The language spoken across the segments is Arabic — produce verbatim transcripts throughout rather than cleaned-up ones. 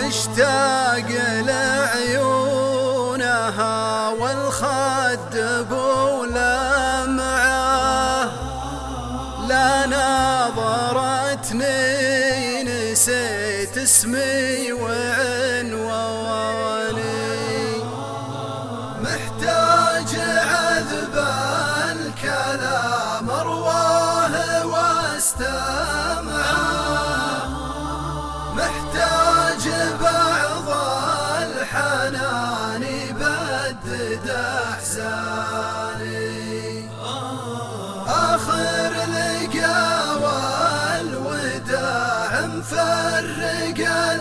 مشتاق لعيونها والخد بولمعه، لا ناظرتني نسيت اسمي وعنواني، محتاج عذب الكلام ارواه واستمعه، محتاج بعض الحنان يبدد احزاني، اخر لقا والوداع مفرق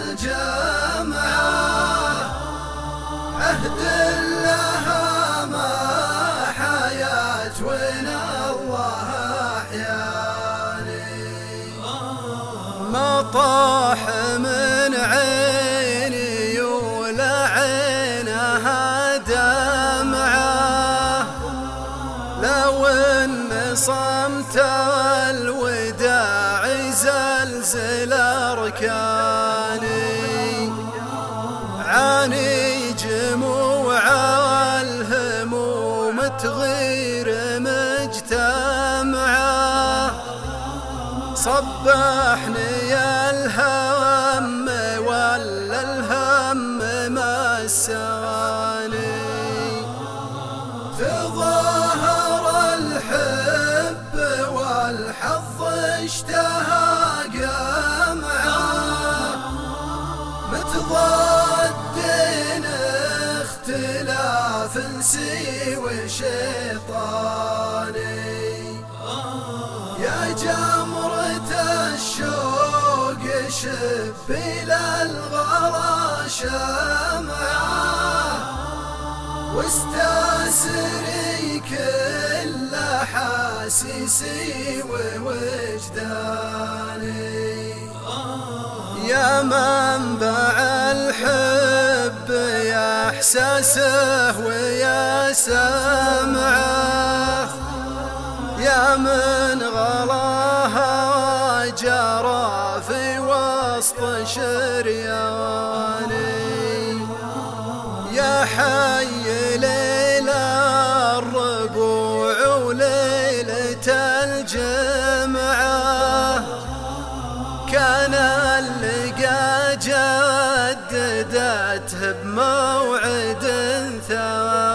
الجمعه، عهد لها ما حياة وين الله احياني، ما طاح من عيني ولا عينها دمعه، لو ان صمت الوداع زلزل اركاني، عاني جموع الهموم تغير مجتمعه، صبحني الهم ولا الهم مساني، تظاهر الحب والحظ اشتهى قمعه، متضادين اختلاف سوى شيطاني، يا جمرة الشوق شبي للغلا شمعه، واستأسري كل حاسيسي ووجداني، يا منبع الحب يا احساسه ويا سمعه، يا من غلاها جرى في وسط شرياني، يا حي ليل الربوع وليلة الجمعة، كان اللقا جددته بموعد ثاني.